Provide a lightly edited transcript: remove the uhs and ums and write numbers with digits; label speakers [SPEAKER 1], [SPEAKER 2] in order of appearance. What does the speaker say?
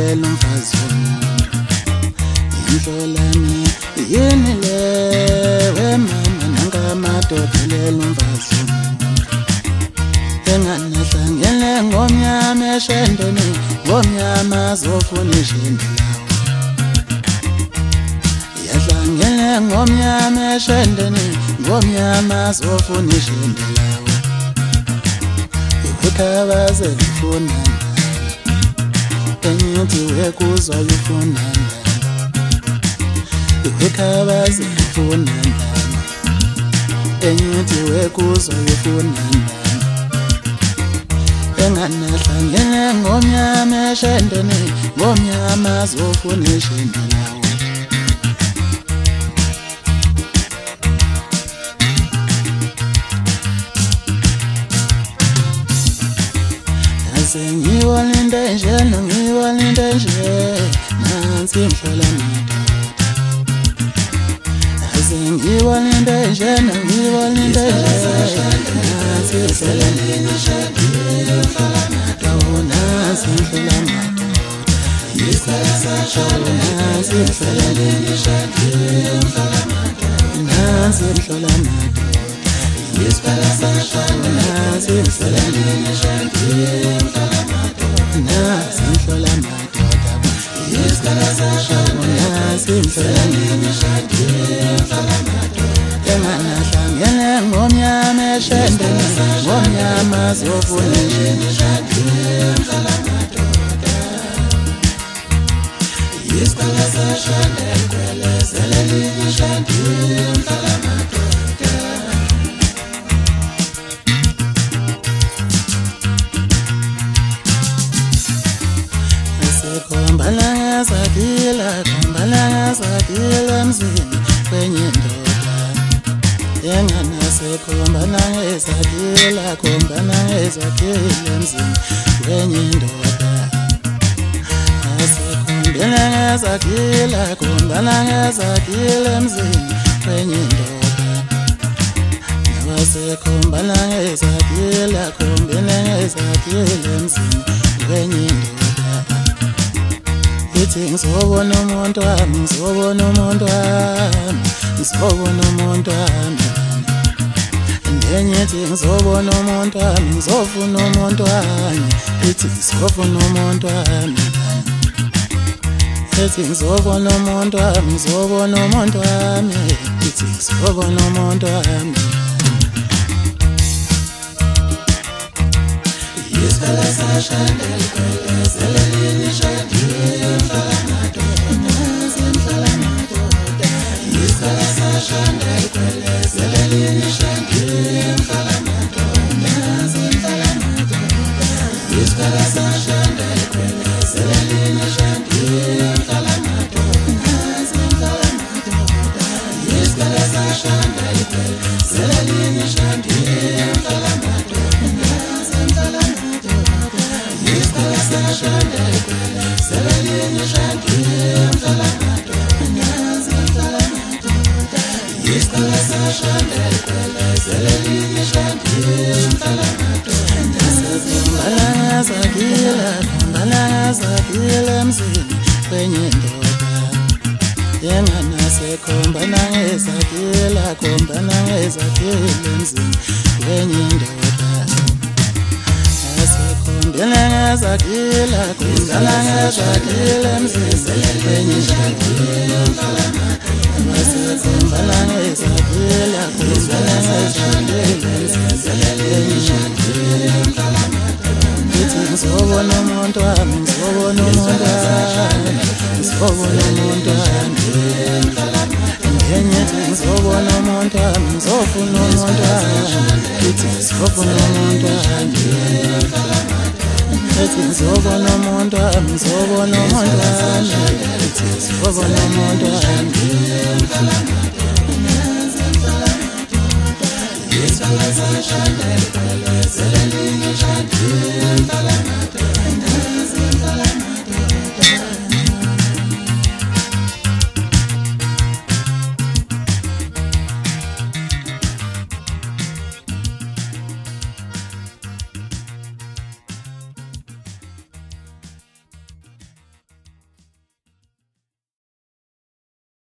[SPEAKER 1] ngiyakudelela umfazi womuntu inhlolami yini le wemama nangamadodelela umfazi womuntu enganahlangene ngomnyama eshendeni ngomnyama zofuna ishende lawo yahlangene ngomnyama eshendeni ngomnyama zofuna ishende lawo ikhabaze ngifuna engithi wekuzwa ufuna ikhabaze ngifuna engithi wekuzwa ufuna enganahlangene ngomnyama eshendeni ngomnyama zofuna ishende lawo Ngiyibona into enje ngiyibona into enje nansi ngihlola madoda ngiyibona into enje ngiyibona into enje nansi ngihlola madoda nansi ngihlola madoda nansi ngihlola madoda enganahlangene ngomnyama eshendeni ngomnyama zofuna Kombalanga sakila mzini kwenye ndoda enganasekho kombalanga sakila mzini kwenye ndoda asekombalanga sakila mzini kwenye ndoda nawasekombalanga sakila mzini kwenye ndoda Ithi ngizobona umuntu wami ngizobona umuntu wami ngizobona umuntu wami ndenyethi ngizobona umuntu wami ngizofuna umuntu wami ithi ngizofuna umuntu wami ithi ngizobona umuntu wami ngizobona umuntu wami ithi ngizobona umuntu wami Iskala sashandel kwele zelelini shandiye Sakila mzini kwenye ndoda enganasekho sakila mzini kwenye ndoda asekombalanga sakila mzini kwenye ndoda asekombalanga sakila ngizobona umuntu wami ngizobona umuntu wami ngizobona umuntu wami ngenyethi ngizobona umuntu wami ngizofuna umuntu wami ithi ngizofuna umuntu wami ithi ngizobona umuntu wami ngizobona umuntu wami ithi ngizobona umuntu wami Yes,